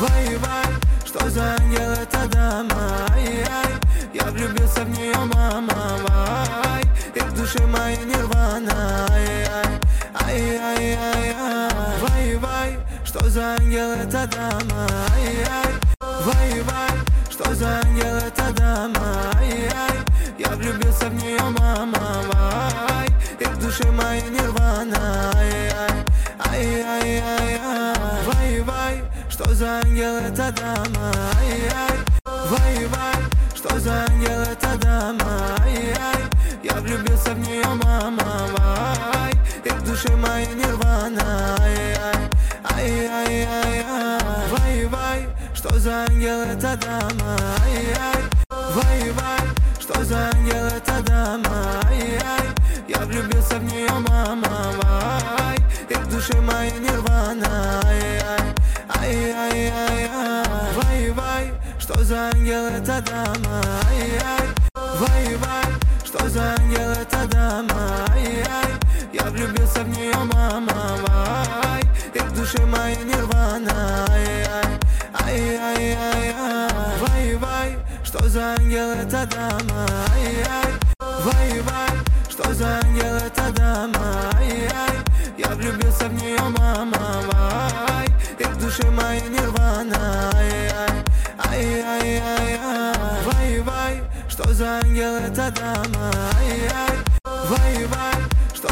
Вай-вай, что за ангел эта дама? Ай-яй, я влюбился в нее, мама. Вай, и в душе моей нирвана. Ай-яй, ай-яй-яй-яй. Вай-вай, что за ангел эта дама? Ай-яй, вай-вай, что за ангел эта дама? Ай-яй, я влюбился в нее, мама. Вай, и в душе моей нирвана. Ай-яй, ай-яй-яй-яй. Вай-вай, что за ангел эта дама? Ай-яй, вай-вай, что за ангел эта дама? Ай-яй, я влюбился в нее, мама. Вай, и в душе моей нирвана. Ай-яй, ай-яй-яй-яй. Вай-вай, что за ангел эта дама? Ай-яй, вай-вай, что за ангел эта дама? Ай-яй, я влюбился в нее, мама. Вай, и в душе моей нирвана. Ай-яй, ай-яй-яй-яй. Вай-вай, что за ангел эта дама? Ай-яй, вай-вай, что за ангел эта дама? Ай-яй, я влюбился в нее, мама. Вай, и в душе моей нирвана. Ай-яй, ай-яй-яй-яй. Вай-вай, что за ангел эта дама? Ай-яй, вай-вай, что за ангел эта дама? Ай-яй, я влюбился в нее, мама. Вай, и в душе моей нирвана. Ай-яй, ай-яй-яй-яй. Вай-вай, что за ангел эта дама? Ай-яй, вай-вай,